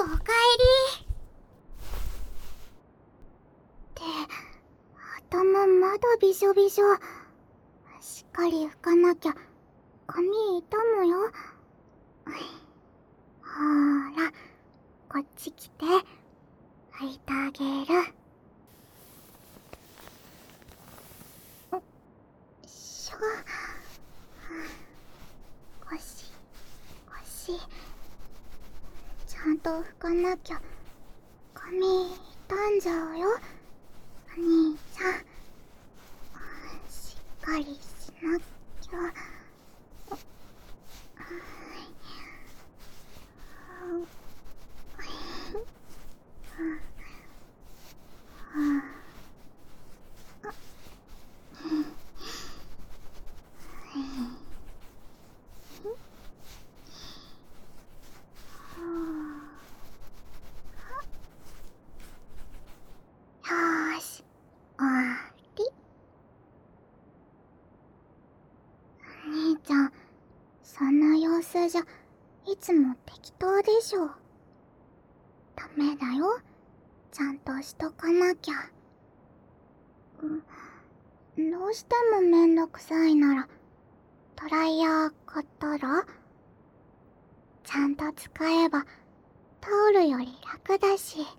おかえり。って頭まだびしょびしょ。しっかり拭かなきゃ髪傷むよ。ほーら、こっち来て拭いてあげる。しょ。ゴシゴシ、ちゃんと拭かなきゃ髪傷んじゃうよ。お兄ちゃん、しっかりしなきゃ。よーし、終わり。お兄ちゃん、そんな様子じゃいつも適当でしょ。ダメだよ、ちゃんとしとかなきゃ。どうしてもめんどくさいならドライヤー買ったら？ちゃんと使えばタオルより楽だし。ね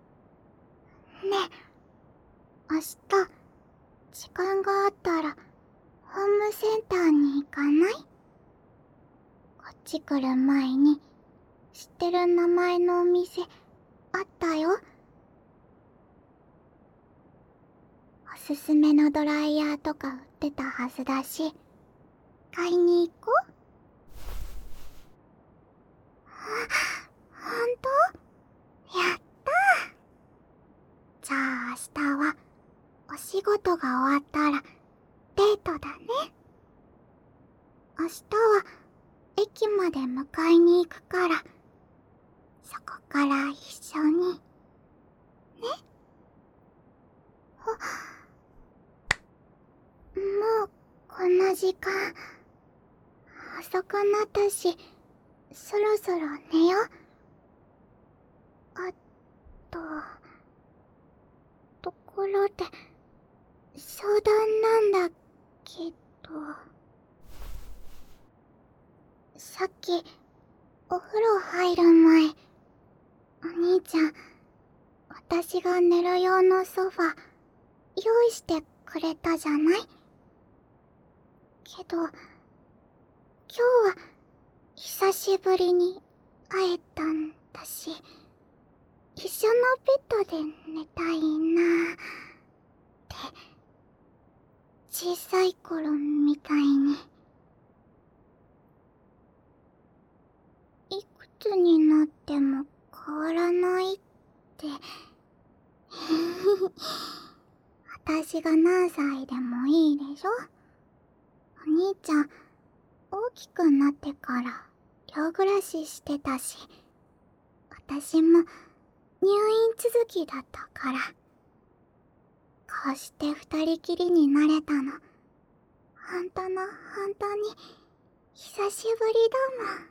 え、明日時間があったらホームセンターに行かない？こっち来る前に知ってる名前のお店あったよ。おすすめのドライヤーとか売ってたはずだし、買いに行こう。ほんと？やったー。じゃあ明日はお仕事が終わったらデートだね。明日は駅まで迎えに行くから、そこから一緒にね。もうこんな時間。遅くなったし、そろそろ寝よ。あとところで相談なんだけど、さっきお風呂入る前、お兄ちゃん、私が寝る用のソファ用意してくれたじゃない？けど今日は久しぶりに会えたんだし、一緒のベッドで寝たいなーって小さい頃みたいに。いくつになっても変わらないって私が何歳でもいいでしょ。お兄ちゃん大きくなってから寮暮らししてたし、私も入院続きだったから、こうして二人きりになれたの本当の本当に久しぶりだもん。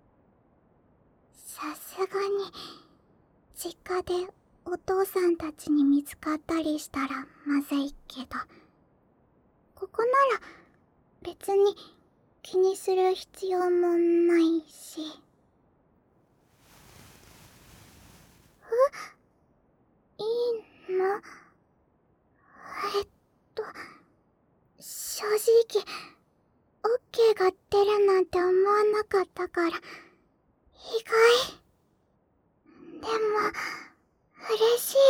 さすがに実家でお父さんたちに見つかったりしたらまずいけど、ここなら別に気にする必要もないし。いいの？正直オッケーが出るなんて思わなかったから意外。でも嬉しい。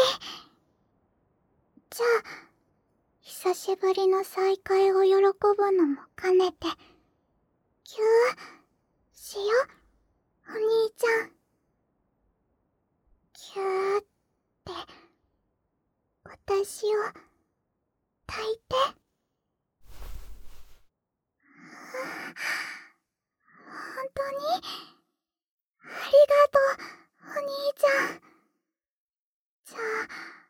じゃあ久しぶりの再会を喜ぶのも兼ねてぎゅーしよ、お兄ちゃん。ぎゅーって私を抱いて。本当にありがとう、お兄ちゃん。じゃあ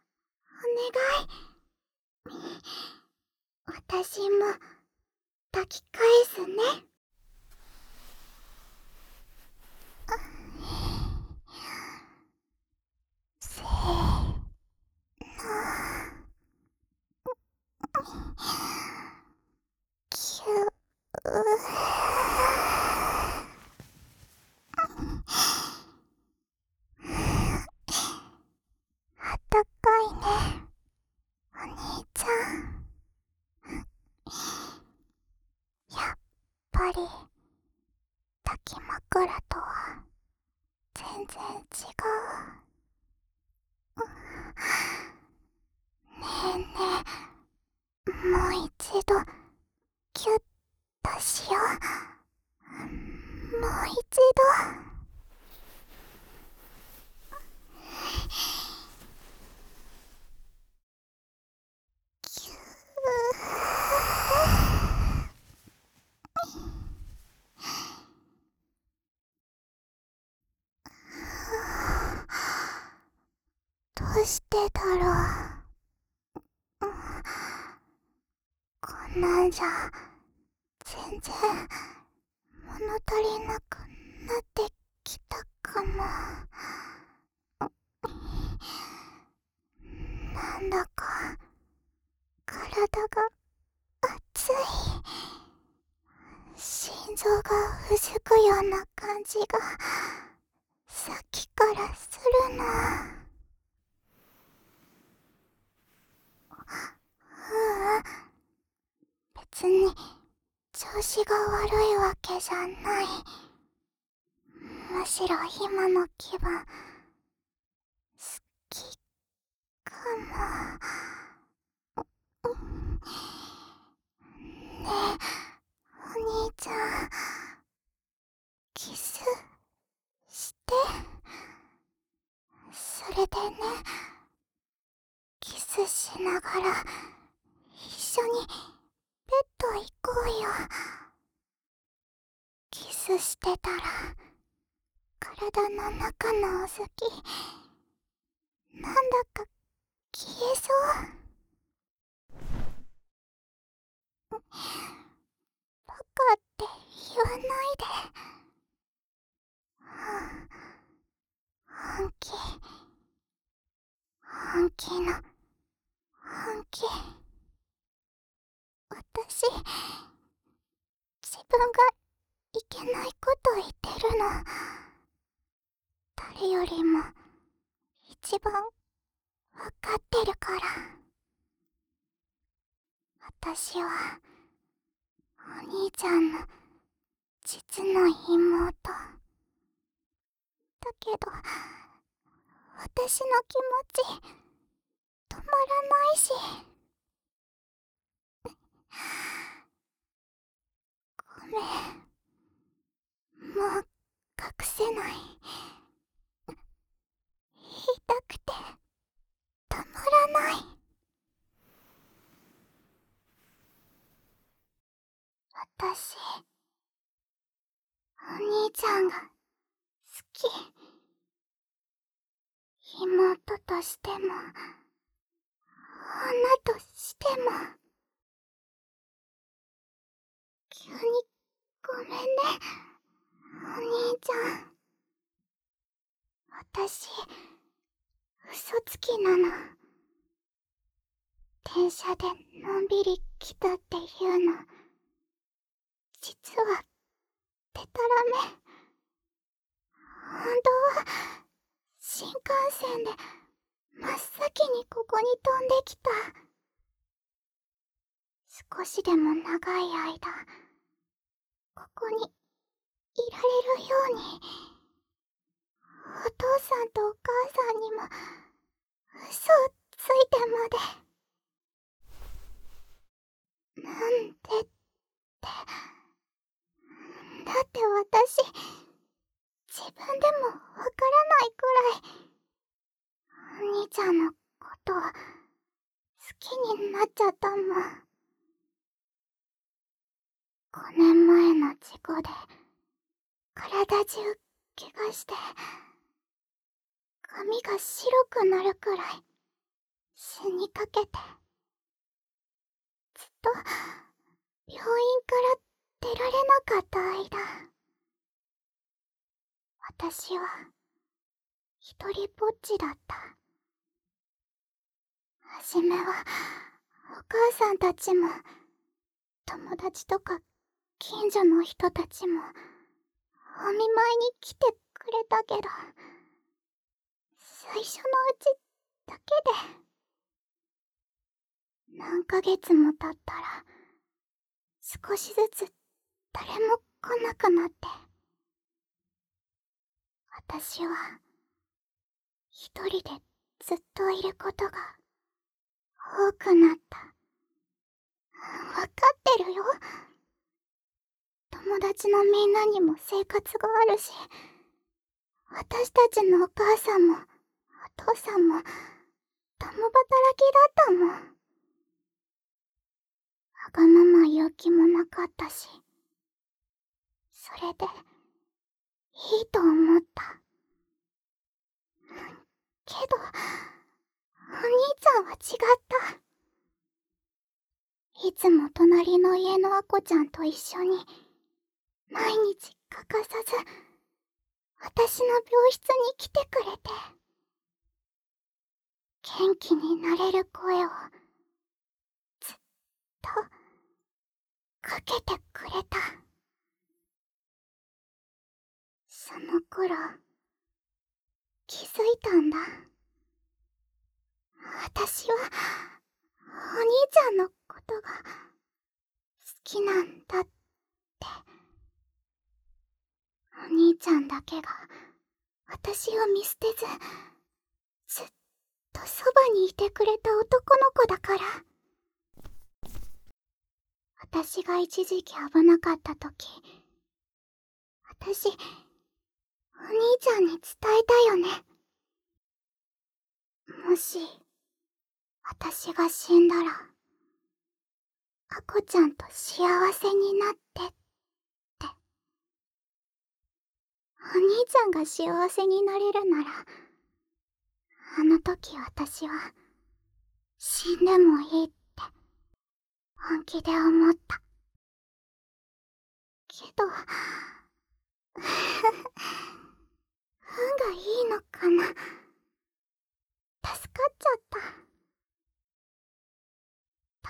お願い。私も抱き返すね。 うしてだろう。こんなんじゃ全然物足りなくなってきたかも。なんだか体が熱い。心臓がうずくような感じがさっきからするの。別に調子が悪いわけじゃない。むしろ今の気分好きかも。ねえ、お兄ちゃん、キスして。それでね、キスしながら一緒にベッド行こうよ。キスしてたら体の中のお好きなんだか消えそう。バカって言わないで。本気の本気。私、自分がいけないこと言ってるの。誰よりも一番わかってるから。私はお兄ちゃんの実の妹だけど、私の気持ち止まらないし。ごめん、もう隠せない。言いたくてたまらない。私、お兄ちゃんが好き。妹としても女としても。急にごめんね、お兄ちゃん。私、嘘つきなの。電車でのんびり来たっていうの、実はデタラメ。本当は新幹線で真っ先にここに飛んできた。少しでも長い間ここにいられるように。お父さんとお母さんにも嘘をついてまで。なんでって。だって私、自分でもわからないくらいお兄ちゃんのこと好きになっちゃったもん。5年前の事故で体中怪我して髪が白くなるくらい死にかけて、ずっと病院から出られなかった間、私は一人ぼっちだった。はじめはお母さんたちも友達とか近所の人たちもお見舞いに来てくれたけど、最初のうちだけで。何ヶ月も経ったら少しずつ誰も来なくなって、私は一人でずっといることが多くなった。わかってるよ。友達のみんなにも生活があるし、私たちのお母さんもお父さんも共働きだったもん。わがまま言う気もなかったし、それでいいと思った。けどゃんは違った。いつも隣の家のアコちゃんと一緒に、毎日欠かさず、私の病室に来てくれて、元気になれる声を、ずっと、かけてくれた。その頃、気づいたんだ。私は、お兄ちゃんのことが、好きなんだって。お兄ちゃんだけが、私を見捨てず、ずっとそばにいてくれた男の子だから。私が一時期危なかった時、私、お兄ちゃんに伝えたよね。もし、私が死んだら、アコちゃんと幸せになってって。お兄ちゃんが幸せになれるなら、あの時私は、死んでもいいって、本気で思った。けど、運がいいのかな。助かっちゃった。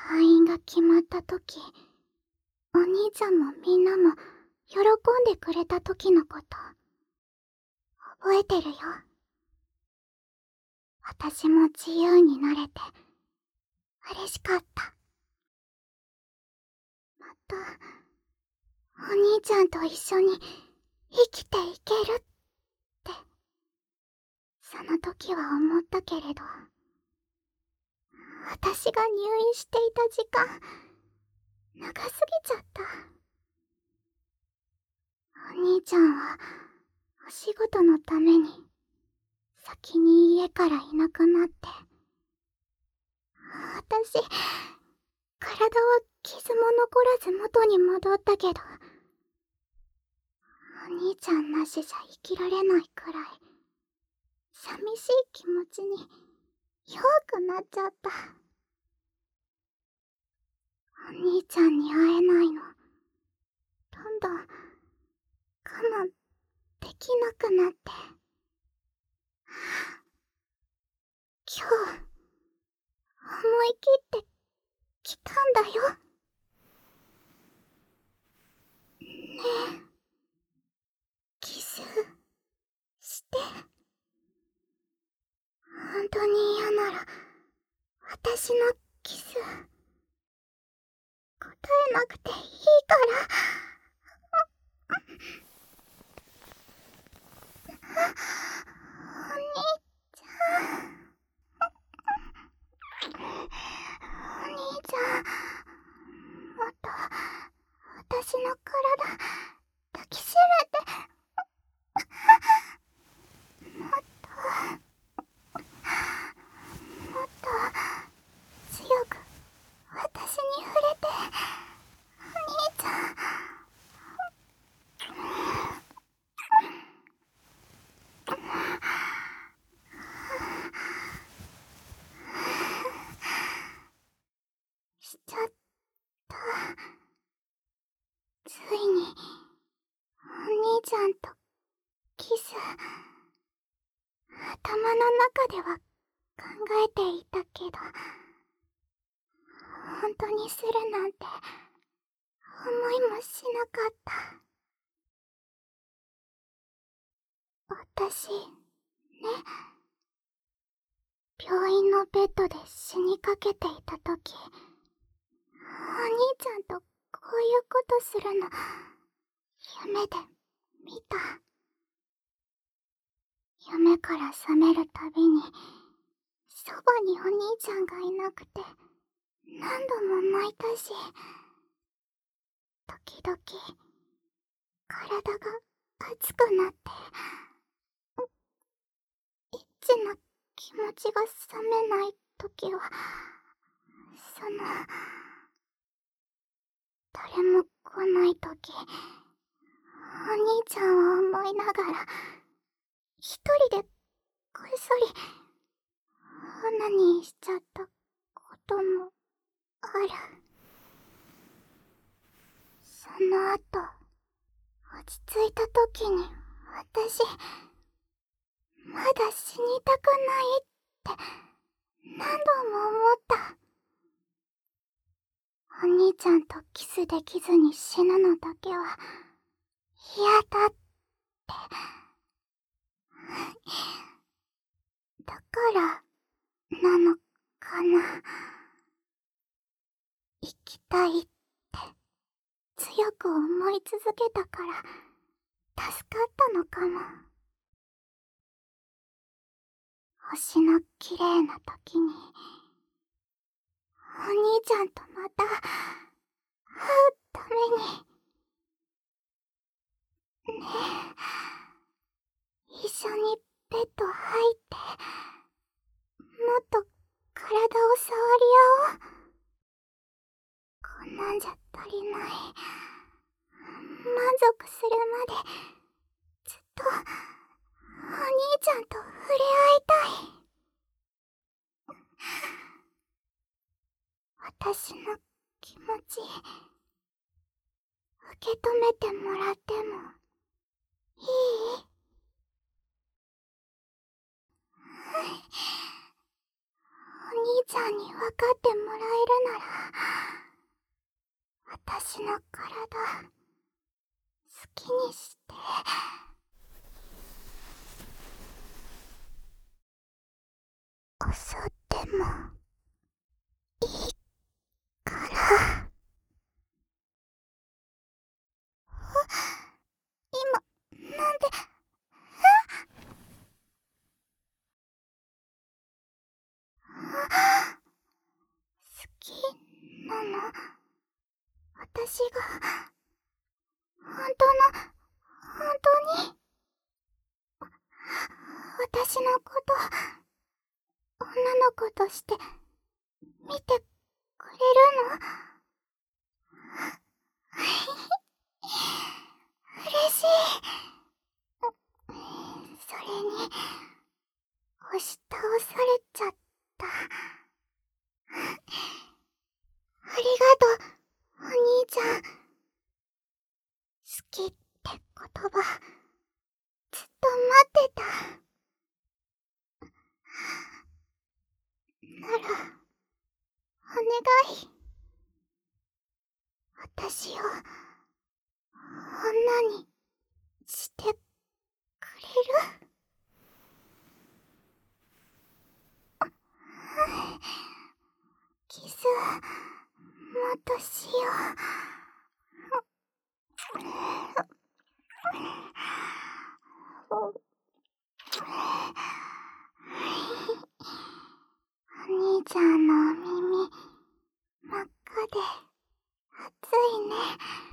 退院が決まった時、お兄ちゃんもみんなも喜んでくれた時のこと、覚えてるよ。私も自由になれて、嬉しかった。また、お兄ちゃんと一緒に生きていけるって、その時は思ったけれど、私が入院していた時間、長すぎちゃった。お兄ちゃんは、お仕事のために、先に家からいなくなって、私、体は傷も残らず元に戻ったけど、お兄ちゃんなしじゃ生きられないくらい、寂しい気持ちに弱くなっちゃった。お兄ちゃんに会えないの、どんどん我慢できなくなって、今日、思い切って来たんだよ。ねえ、キスして。本当に嫌なら、私のキス、答えなくていいから。お兄ちゃん。お兄ちゃん、もっと、私の体、抱きしめて。もっと、もっと、強く、私に触れて。お兄ちゃん。しちゃった。ついに、お兄ちゃんと、キス。頭の中では考えていたけど、本当にするなんて思いもしなかった。私、ね、病院のベッドで死にかけていた時、お兄ちゃんとこういうことするの、夢で見た。夢から覚めるたびに、そばにお兄ちゃんがいなくて、何度も泣いたし、時々、体が熱くなって、エッチな気持ちが冷めない時は、誰も来ない時、お兄ちゃんを思いながら、一人でこっそり、おなにしちゃったこともある。その後、落ち着いた時に私、まだ死にたくないって何度も思った。お兄ちゃんとキスできずに死ぬのだけは嫌だって。だからなのかな。生きたいって強く思い続けたから助かったのかも。星の綺麗な時にお兄ちゃんとまた会うためにね。一緒にベッド入ってもっと体を触り合おう。こんなんじゃ足りない。満足するまでずっとお兄ちゃんと触れ合いたい。私の気持ち受け止めてもらってもいい？お兄ちゃんに分かってもらえるなら、私の体好きにして。襲ってもいいから。今、なんで、好きなの？私が、本当に、私のこと、女の子として見てくれるの？嬉しい。それに、押し倒されちゃった。ありがとう、お兄ちゃん。好きって言葉、ずっと待ってた。なら、お願い。私を、女にしてくれる？キス、もっとしよう。お兄ちゃんのお耳、真っ赤で、熱いね。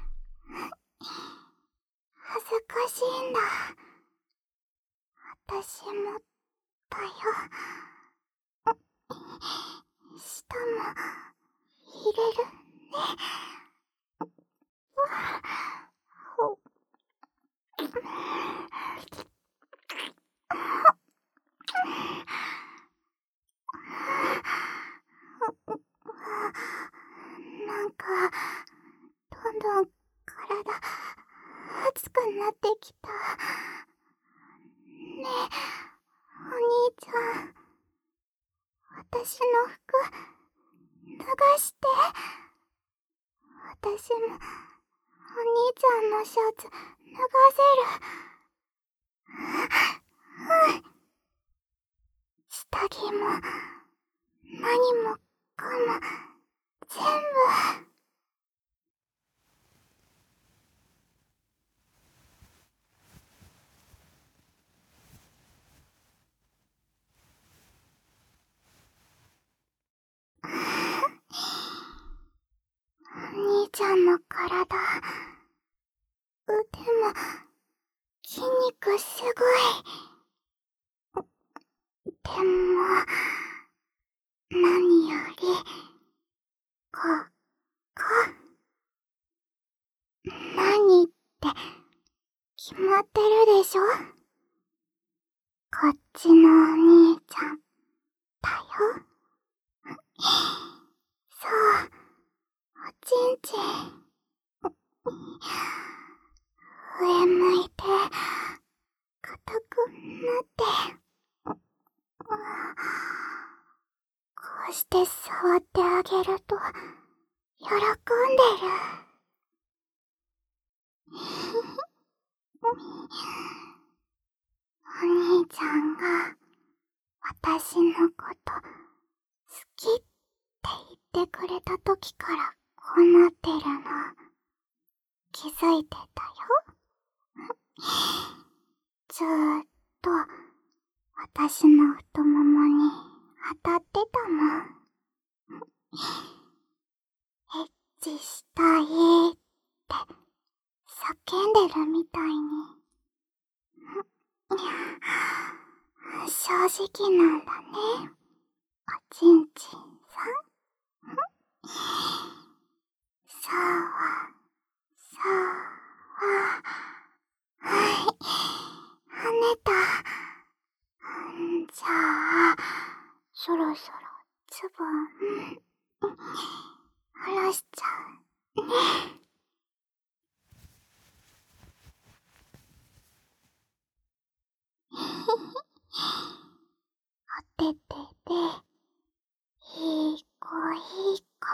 恥ずかしいんだ。私もだよ。舌も入れるね。なんか、どんどん体、熱くなってきた。ねえ、お兄ちゃん。私の服、脱がして。私も、お兄ちゃんのシャツ、脱がせる。下着も、何もかも、全部。お兄ちゃんの体、腕も、筋肉すごい。でも、何より、ここ、何って決まってるでしょ？こっちのお兄ちゃんだよ。 よ。そう、おちんちん。上向いて、硬くなって、こうして触ってあげると、喜んでる。お兄ちゃんが、私のこと好きって言ってくれた時からこうなってるの気づいてたよ。ずーっと私の太ももに当たってたもん。エッチしたいって叫んでるみたいに。正直なんだね、おちんちんさん。そうは、そうは、はい、跳ねた。じゃあ、そろそろズボン、下ろしちゃうね。おててで、いい子いい子。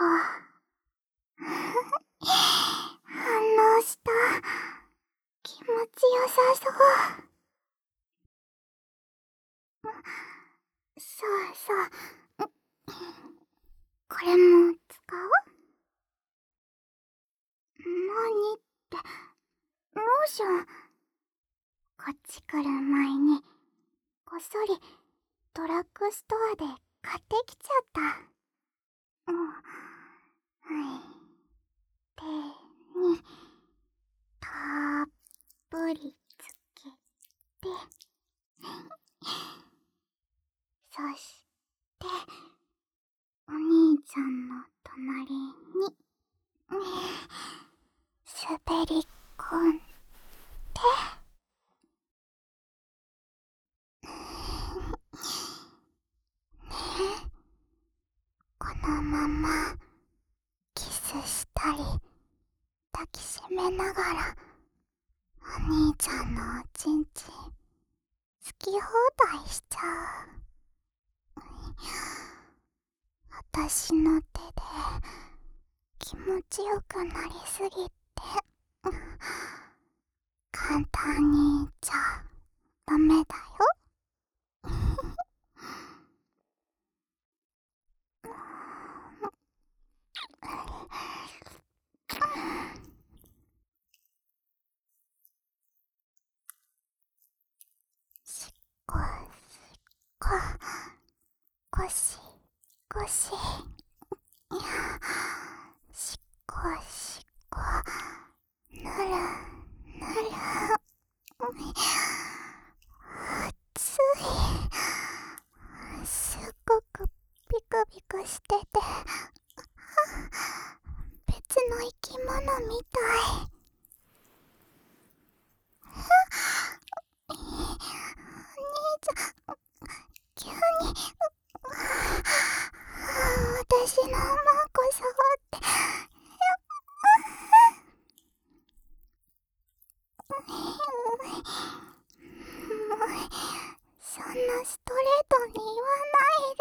反応した。気持ちよさそう。そうそう。これも使おう。何って、ローション。こっち来る前に、こっそりドラッグストアで買ってきちゃった。はい。手に、たっぷりつけて、そして、お兄ちゃんの隣に、滑り込んで、ね、このままキスしたり抱きしめながらお兄ちゃんのおちんちん好き放題しちゃう。私の手で気持ちよくなりすぎて簡単に言っちゃダメだよ。しっこしっこ、ゴシゴシ、しっこしっこ、ぬるぬる、暑い。すっごくビクビクしてて、別の生き物みたい。お兄ちゃん、急に私のマーコ触って、もうそんなストレートに言わない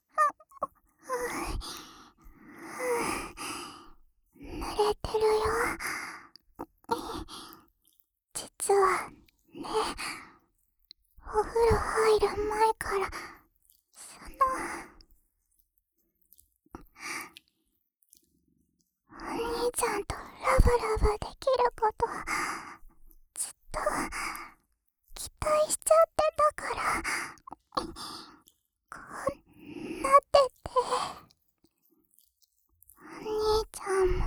で。濡れてるよ。実はね、お風呂入る前からお兄ちゃんとラブラブできることずっと期待しちゃってたから、こうなってて、お兄ちゃんも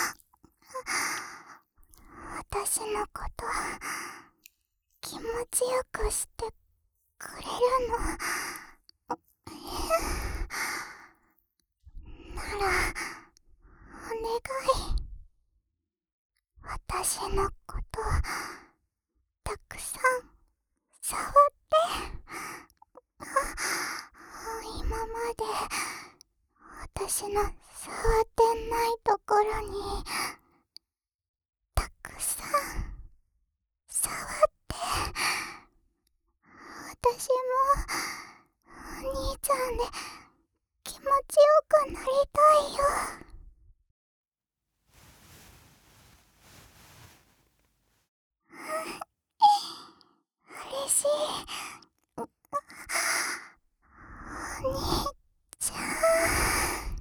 私のこと気持ちよくしてくれるのならお願い、 まで私の触ってないところにたくさん触って私もお兄ちゃんで気持ちよくなりたいよ。嬉しい。お兄ちゃん。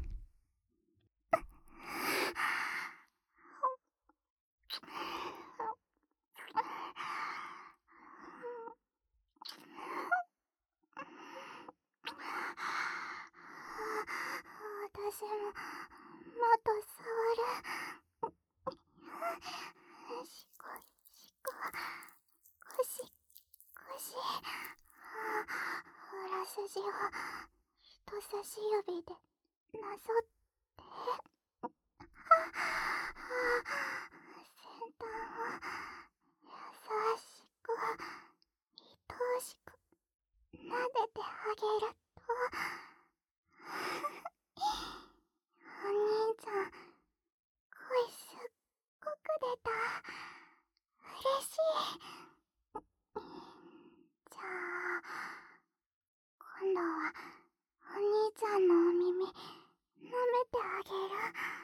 私ももっと触る。しこしこ、こしこし。裏筋を人差し指でなぞって、先端を優しく愛おしく撫でてあげると、お兄ちゃん声すっごく出た。嬉しい。じゃあ今度はお兄ちゃんのお耳舐めてあげる。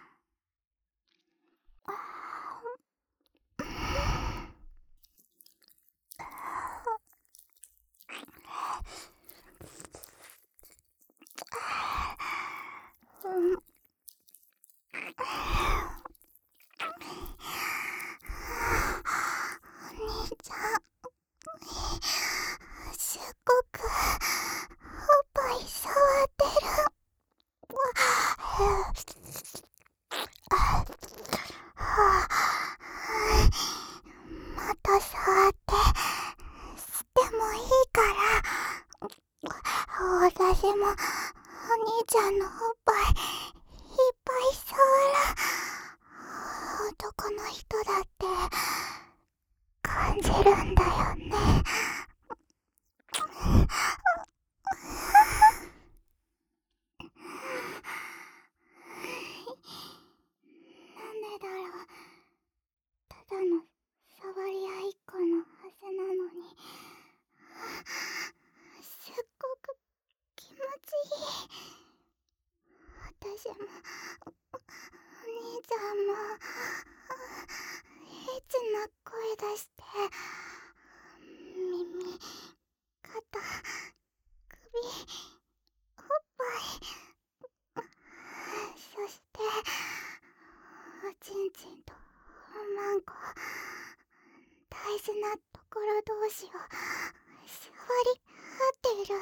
お兄ちゃんすっごくおっぱい触ってる。もっと触って吸ってもいいから。私もお兄ちゃんのおっぱいいっぱい触る。男の人だって感じるんだよね。なんでだろう。ただの触り合いっこのはずなのに、すっごく気持ちいい。私もお兄ちゃんもエッチな声出して、耳、肩、首、おっぱい、そしておちんちんとおまんこ、大事なところ同士を触り合っている。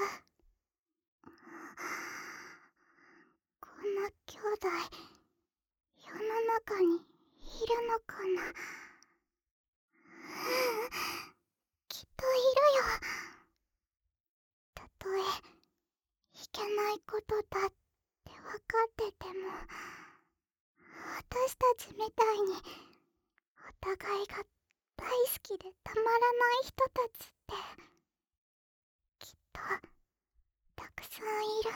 こんな兄弟世の中にいるのかな。きっといるよ。たとえいけないことだって分かってても、私たちみたいにお互いが大好きでたまらない人たちってきっとたくさんいる。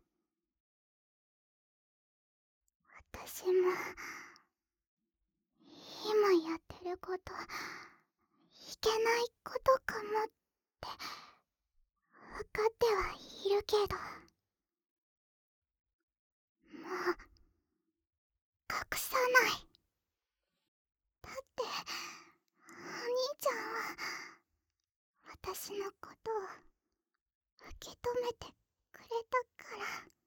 私も今やってることいけないことかもって分かってはいるけど、もう隠さない。だってお兄ちゃんは私のことを受け止めてくれたから。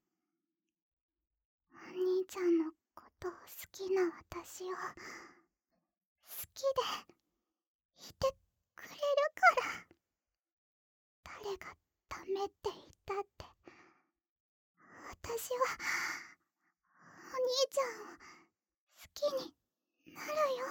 お兄ちゃんのことを好きな私を好きでいてくれるから。誰がダメって言ったって私はお兄ちゃんを好きになるよ。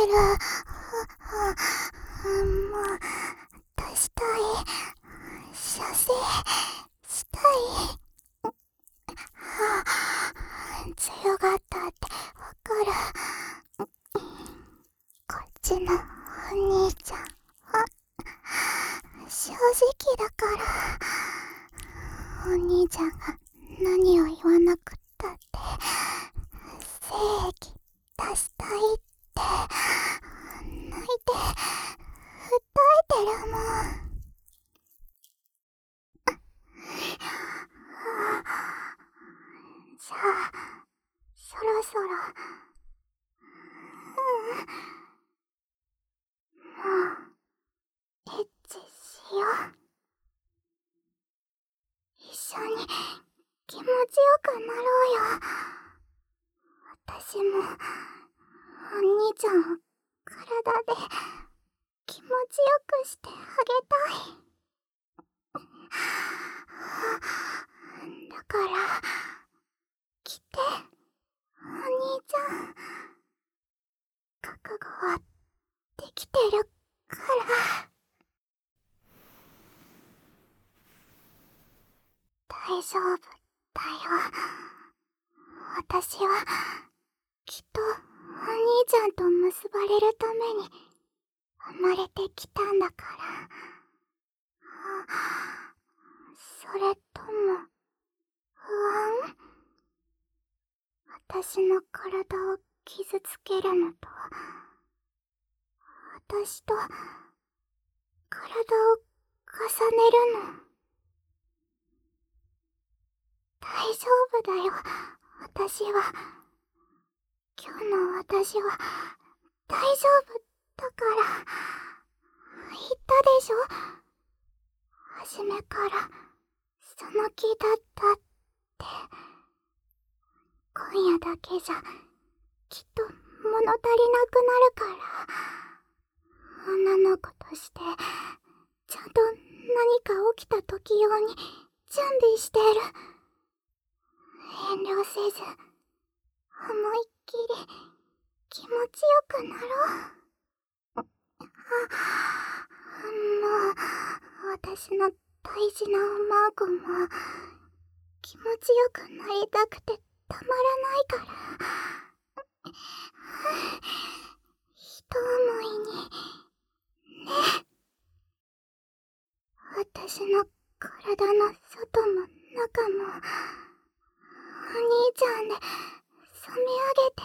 る。もう、出したい。射精したい。強がったってわかる。こっちのお兄ちゃんは正直だから。お兄ちゃんが何を言わなくったって精液出したいって泣いて訴えてるもん。じゃあそろそろもうエッチしよう。一緒に気持ちよくなろうよ。私もお兄ちゃんを体で気持ちよくしてあげたい。だから来て、お兄ちゃん。覚悟はできてるから。大丈夫だよ。私はきっとお兄ちゃんと結ばれるために生まれてきたんだから。それとも不安？私の体を傷つけるのと、私と体を重ねるの。大丈夫だよ。私は今日の私は大丈夫だから。言ったでしょ、初めからその気だったって。今夜だけじゃきっと物足りなくなるから、女の子としてちゃんと何か起きた時用に準備してる。遠慮せず思いっきり気持ちよくなろう。もう私の大事なお孫も気持ちよくなりたくてたまらないから。一思いにね。私の体の外も中もお兄ちゃんで染め上げて、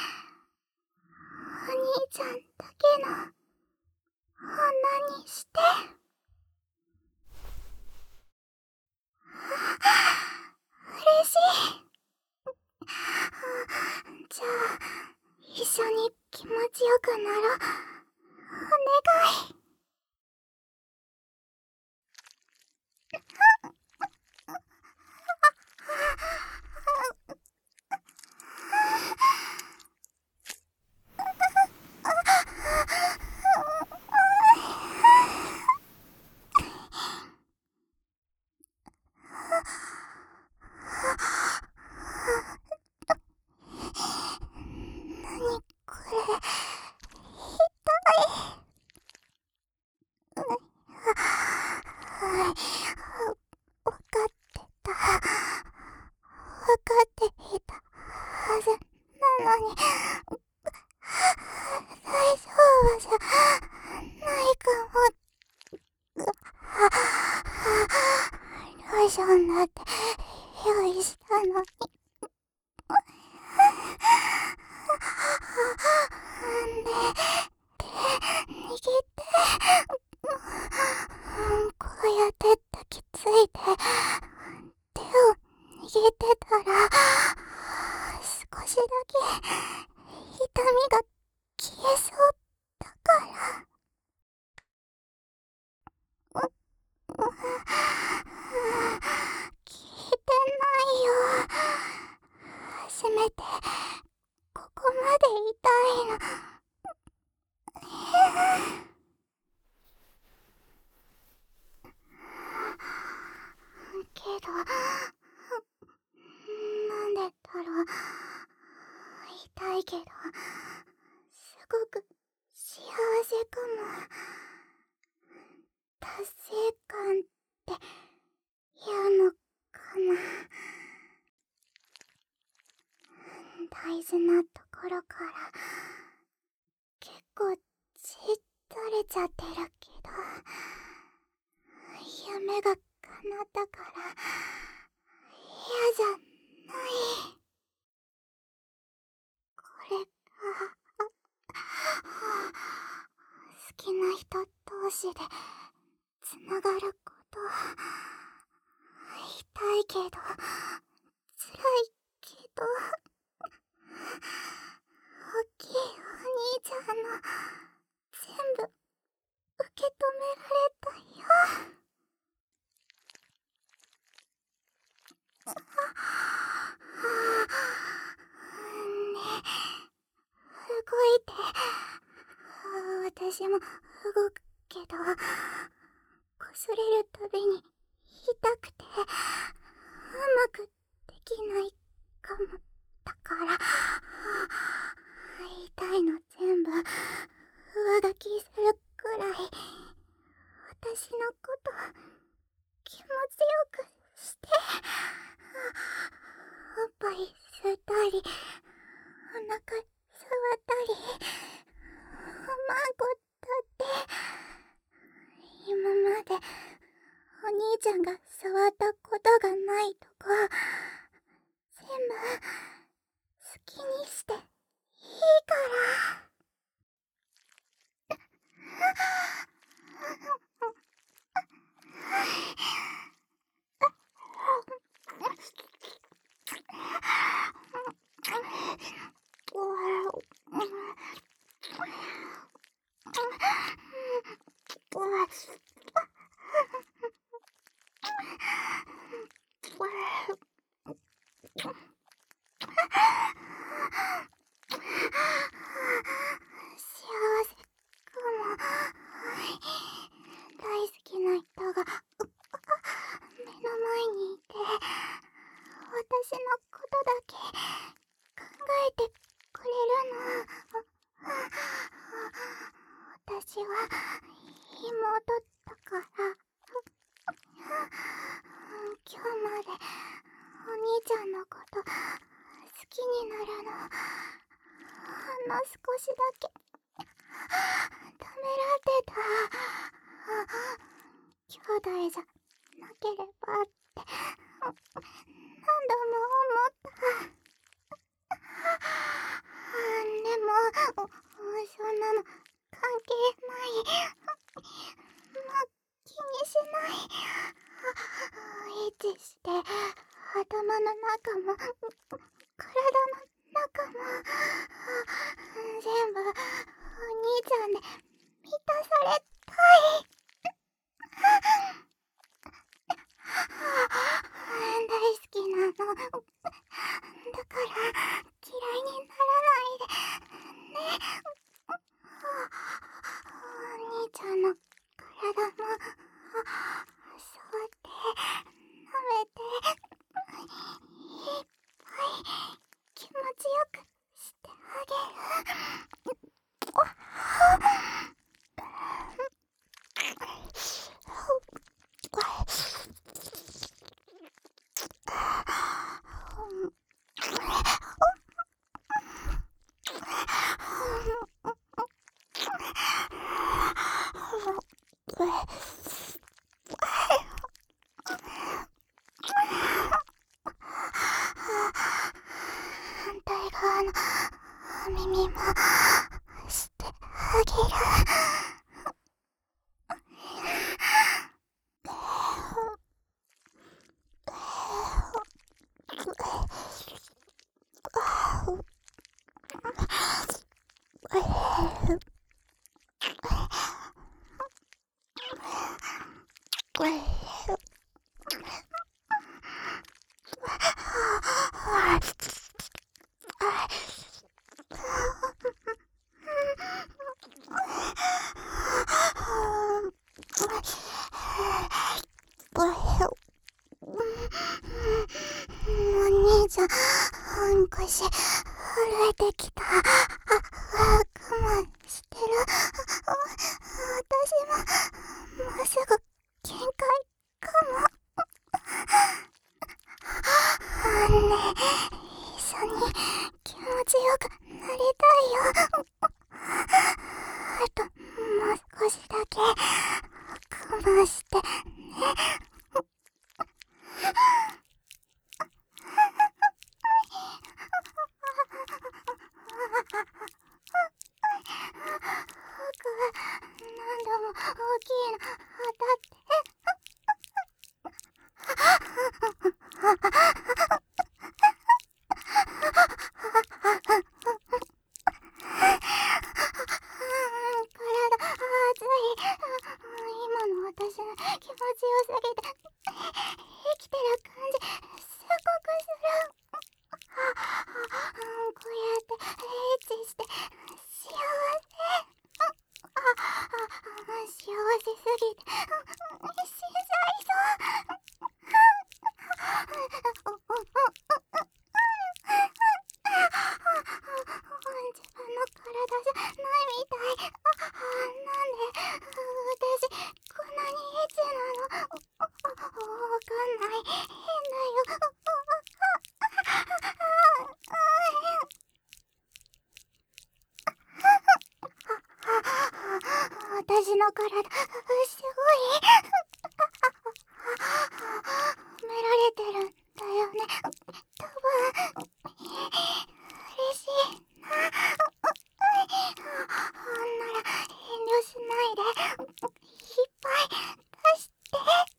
お兄ちゃんだけの女にして。嬉しい。じゃあ一緒に気持ちよくなろう。お願い。何これ、痛い。はい、わかってた。わかっていたはずなのに、大丈夫じゃないかも。ローションだって用意したのに。で、握って、こうやって抱きついて手を握ってたら、少しだけ痛みが消えそうだから。聞いてないよ。せめてここまで痛いの。けど、なんでだろう。痛いけど、すごく幸せかも。達成感って言うのかな。大事なところから結構血垂れちゃってるけど、夢が叶ったから嫌じゃない。これが好きな人同士でつながること、痛いけど辛いけど、大きいお兄ちゃんの全部受け止められたよ。ね、動いて。私も動くけど、擦れるたびに痛くてうまくできないかも。だから痛いの全部上書きするくらい私のこと気持ちよくして。おっぱい吸ったりお腹触ったりおまんこだって。今までお兄ちゃんが触ったことがないとこ全部好きにしていいから。幸せかも。大好きな人が目の前にいて、私のことだけ考えてくれるの。私は妹だから今日までお兄ちゃんのこと好きになるのほんの少しだけためらってた。兄弟じゃなければって何度も思った。でもそんなの関係ない。もう気にしない。エッチして頭の中も体の中も全部お兄ちゃんで満たされたい。大好きなの。だから嫌いにならないでね。お兄ちゃんの体も触って舐めていっぱい気持ちよくしてあげる。反対側の耳もしてあげる。お兄ちゃん、腰震えてきた。我慢してる。 も大きいのだって。体熱い。今の私の気持ちよすぎて生きてる感じすごくする。こうやってエッチして幸せ。幸せすぎて死んじゃいそう。自分の体じゃないみたい。なんで私こんなにエッチなの。わかんない。変だよ。私の体すごい褒められてるんだよね。多分嬉しいな。ほんなら遠慮しないでいっぱい出して。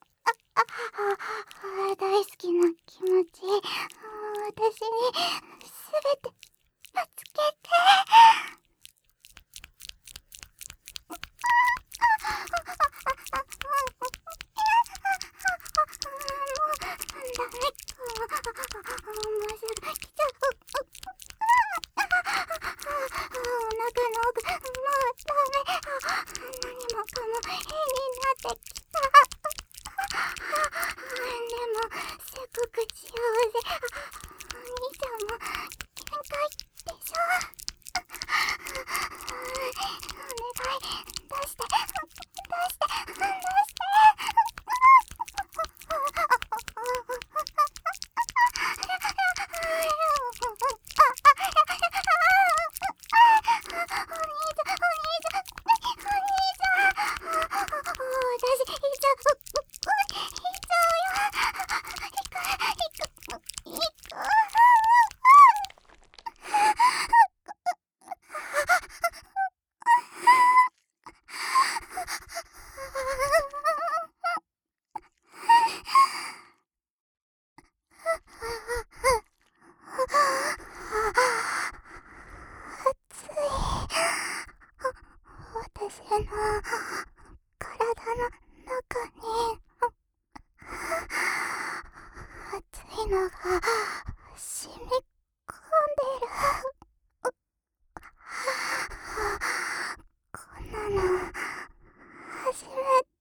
大好きな気持ち私にすべてぶつけて。私の体の中に熱いのが染み込んでる。こんなの初めて。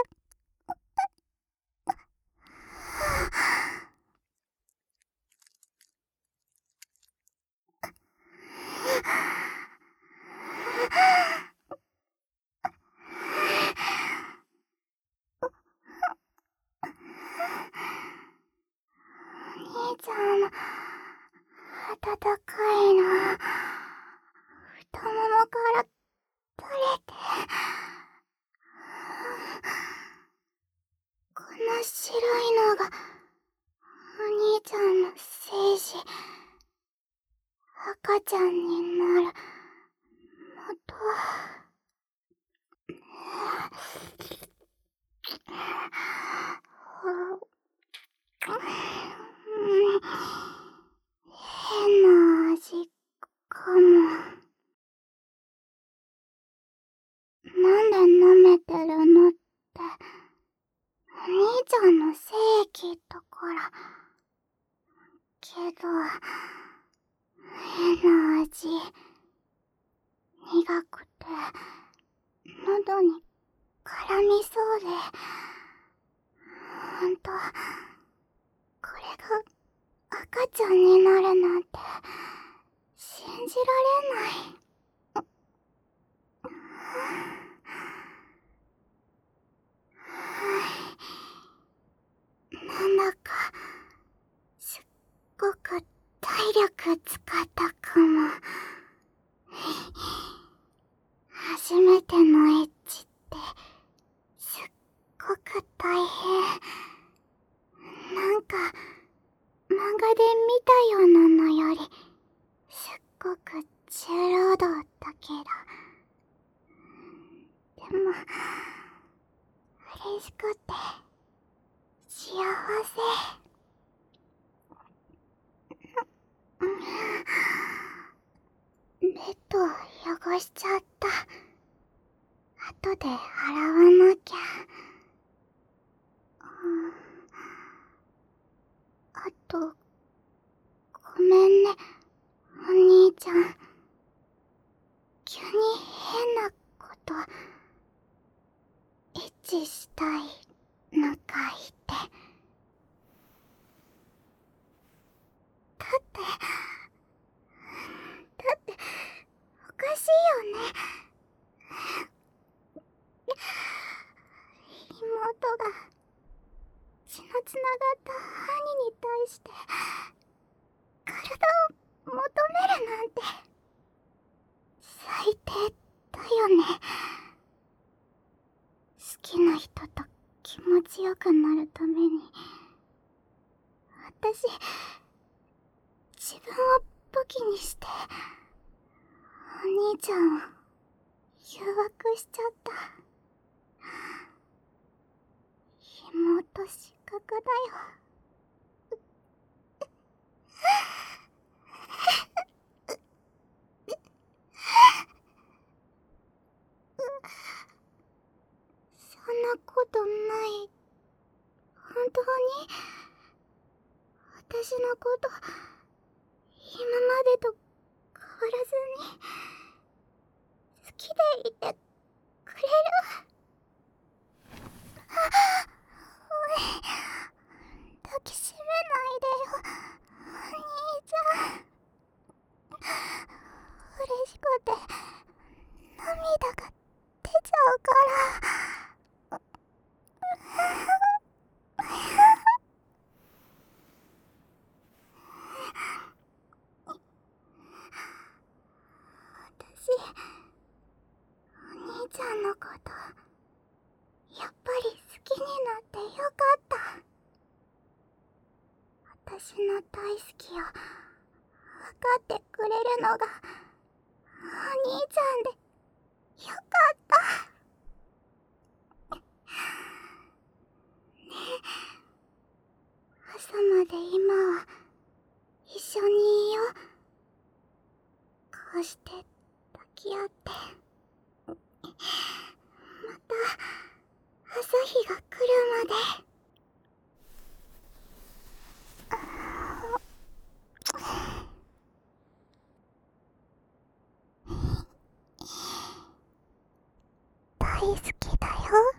お兄ちゃんの温かいの太ももから取れて、この白いのがお兄ちゃんの精子。赤ちゃんになる元。変な味かも。なんで舐めてるのって、お兄ちゃんの精液だから。けど、変な味。苦くて、喉に絡みそうで、ほんと、これが赤ちゃんになるなんて、信じられない。なんだか、すっごく体力使ったかも。初めてのエッチって、すっごく大変。なんか、漫画で見たようなのより、すっごく重労働だけど。ででも嬉しくて幸せ。ベッド汚しちゃった。後で洗わなきゃ。あと、ごめんね、お兄ちゃん。急に変なこと、エッチしたいなんか言って。だっておかしいよね。妹が血のつながった兄に対して体を求めるなんて最低だよね。好きな人と気持ちよくなるために私自分を武器にしてお兄ちゃんを誘惑しちゃった。妹失格だよ。そんなことない。本当に私のこと今までと変わらずに好きでいてくれる？おい、抱きしめないでよ、お兄ちゃん。嬉しくて涙が出ちゃうから。私、お兄ちゃんのことやっぱり好きになってよかった。私の大好きを分かってくれるのがお兄ちゃんでよかった。ねえ、朝まで今は一緒にいよう。こうして抱き合ってまた朝日が来るまで。大好きだよ。